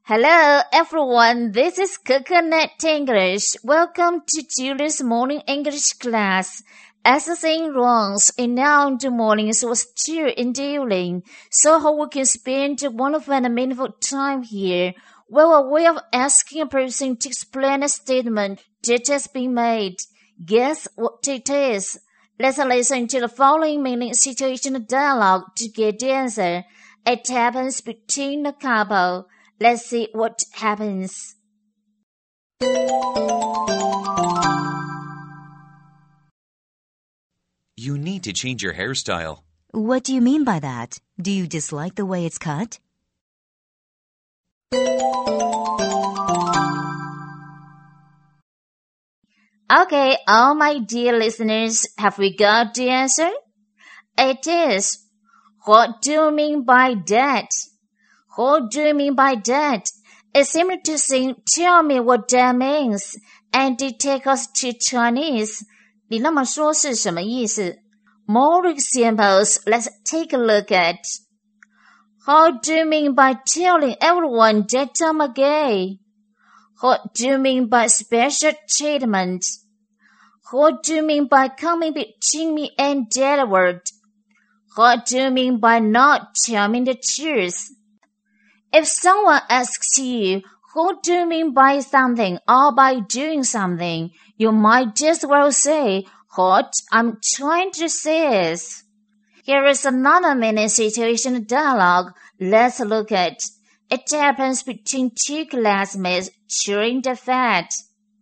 Hello everyone, this is Coconut English. Welcome to Julie's morning English class. As the saying runs, in now in the mornings was true in the evening, so how we can spend one fun and meaningful time here. Well, a way of asking a person to explain a statement that has been made. Guess what it is? Let's listen to the following meaning situational dialogue to get the answer. It happens between a couple. Let's see what happens. You need to change your hairstyle. What do you mean by that? Do you dislike the way it's cut? Okay, all my dear listeners, have we got the answer? It is. What do you mean by that? What do you mean by that? It's similar to saying, tell me what that means, and it takes us to Chinese. 你那么说是什么意思? More examples, let's take a look at. How do you mean by telling everyone that I'm gay? What do you mean by special treatment? What do you mean by coming between me and that word? What do you mean by not telling the truth? If someone asks you, what do you mean by something or by doing something, you might just well say, what I'm trying to say is. Here is another mini situation dialogue. Let's look at. It happens between two classmates chewing the fat.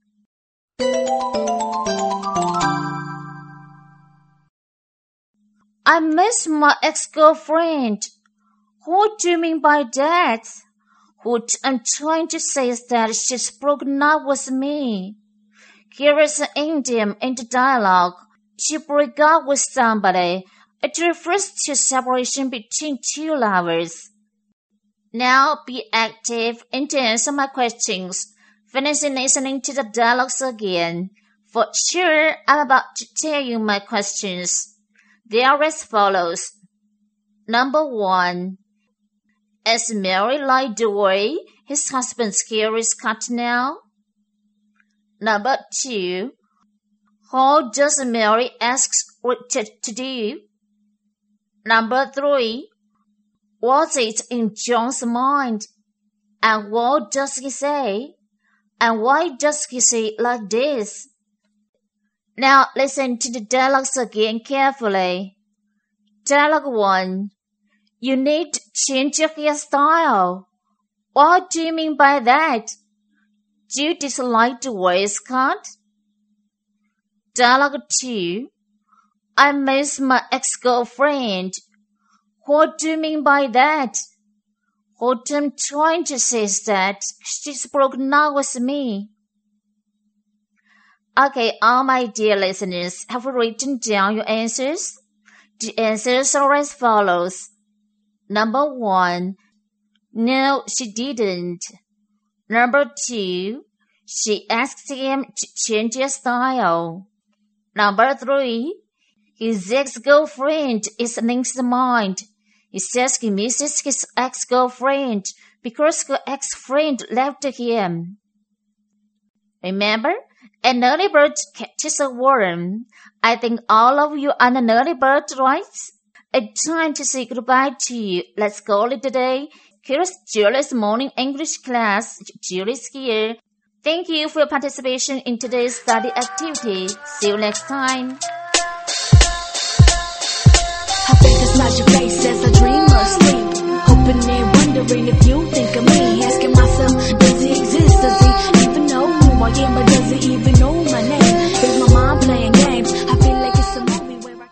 I miss my ex-girlfriend. What do you mean by that? What I'm trying to say is that she's broken up with me. Here is an idiom in the dialogue. To break up with somebody. It refers to separation between two lovers. Now be active and answer my questions. Finish listening to the dialogues again. For sure, I'm about to tell you my questions. They are as follows. Number 1. Is Mary like the way his husband's hair is cut now? Number 2. How does Mary ask Richard to do? Number 3. What's it in John's mind? And what does he say? And why does he say it like this? Now listen to the dialogues again carefully. Dialogue 1. You need to change your hairstyle. What do you mean by that? Do you dislike the way it's cut? Dialogue 2. I miss my ex-girlfriend. What do you mean by that? What I'm trying to say is that she's broken up with me. Okay, all my dear listeners, have you written down your answers? The answers are as follows. Number 1. No, she didn't. Number 2. She asked him to change his style. Number 3. His ex-girlfriend is in his mind. He says he misses his ex-girlfriend because her ex-friend left him. Remember, an early bird catches a worm. I think all of you are an early bird, right? It's time to say goodbye to you. Let's call it a day. Here's Julie's morning English class. Julie's here. Thank you for your participation in today's study activity. See you next time. Her fingers match your face as a dreamer sleep.